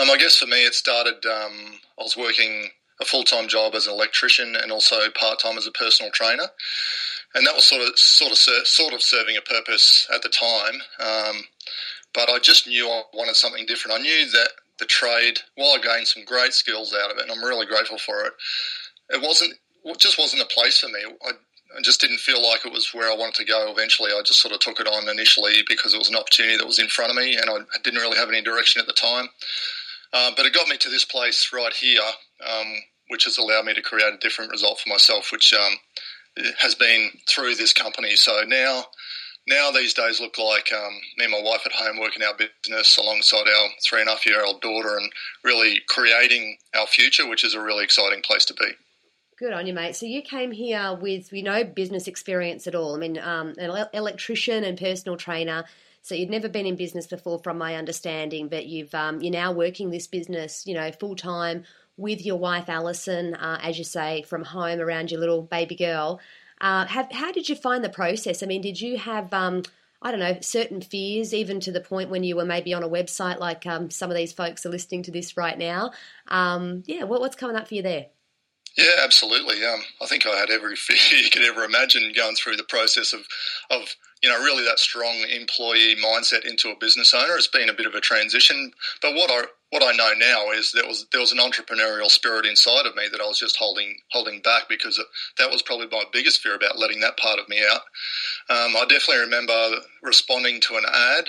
I guess for me it started, I was working a full-time job as an electrician and also part-time as a personal trainer. And that was sort of serving a purpose at the time. But I just knew I wanted something different. I knew that the trade, while I gained some great skills out of it, and I'm really grateful for it, it just wasn't a place for me. I just didn't feel like it was where I wanted to go eventually. I just sort of took it on initially because it was an opportunity that was in front of me, and I didn't really have any direction at the time. But it got me to this place right here, which has allowed me to create a different result for myself, which has been through this company. So now these days look like me and my wife at home working our business alongside our 3.5-year-old daughter and really creating our future, which is a really exciting place to be. Good on you, mate. So you came here with no business experience at all. I mean, an electrician and personal trainer. So you'd never been in business before, from my understanding, but you're now working this business, full time with your wife Alison, as you say, from home around your little baby girl. How did you find the process? I mean, did you have certain fears, even to the point when you were maybe on a website like some of these folks are listening to this right now? What's coming up for you there? Yeah, absolutely. I think I had every fear you could ever imagine going through the process of really that strong employee mindset into a business owner. It's been a bit of a transition, but what I know now is there was an entrepreneurial spirit inside of me that I was just holding back, because that was probably my biggest fear, about letting that part of me out. I definitely remember responding to an ad.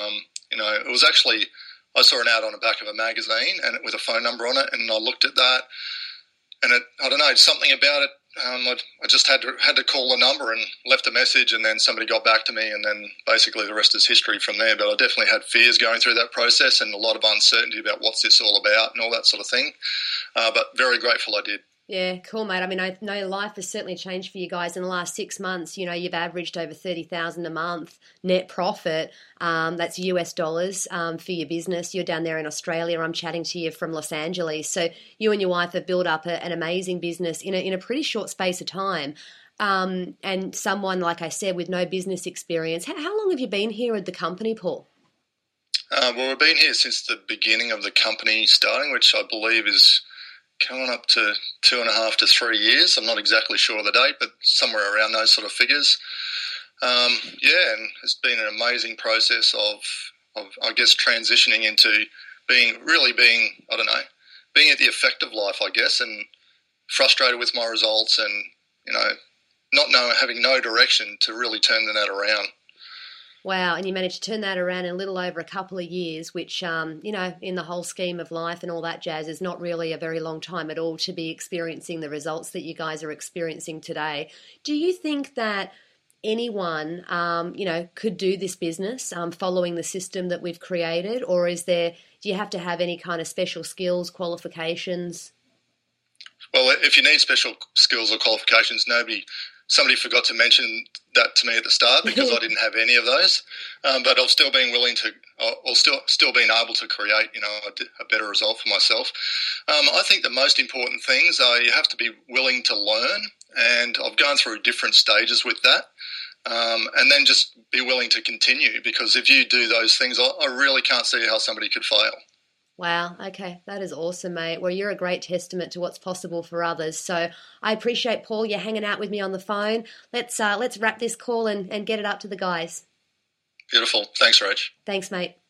It was actually, I saw an ad on the back of a magazine and with a phone number on it, and I looked at that. And I don't know, something about it. I just had to call the number and left a message, and then somebody got back to me, and then basically the rest is history from there. But I definitely had fears going through that process and a lot of uncertainty about what's this all about and all that sort of thing. But very grateful I did. Yeah, cool, mate. I mean, I know life has certainly changed for you guys in the last 6 months. You've averaged over $30,000 a month net profit. That's US dollars for your business. You're down there in Australia. I'm chatting to you from Los Angeles. So you and your wife have built up an amazing business in a pretty short space of time. And someone, like I said, with no business experience. How long have you been here at the company, Paul? Well, we've been here since the beginning of the company starting, which I believe is coming up to 2.5 to 3 years. I'm not exactly sure of the date, but somewhere around those sort of figures. And it's been an amazing process of I guess, transitioning into being at the effective life, I guess, and frustrated with my results and, having no direction to really turn that around. Wow, and you managed to turn that around in a little over a couple of years, which, in the whole scheme of life and all that jazz, is not really a very long time at all to be experiencing the results that you guys are experiencing today. Do you think that anyone, could do this business following the system that we've created, or do you have to have any kind of special skills, qualifications? Well, if you need special skills or qualifications, somebody forgot to mention that to me at the start, because I didn't have any of those. But I've still been still been able to create, a better result for myself. I think the most important things are you have to be willing to learn, and I've gone through different stages with that. And then just be willing to continue, because if you do those things, I really can't see how somebody could fail. Wow. Okay. That is awesome, mate. Well, you're a great testament to what's possible for others. So I appreciate, Paul, you hanging out with me on the phone. Let's wrap this call and get it up to the guys. Beautiful. Thanks, Rach. Thanks, mate.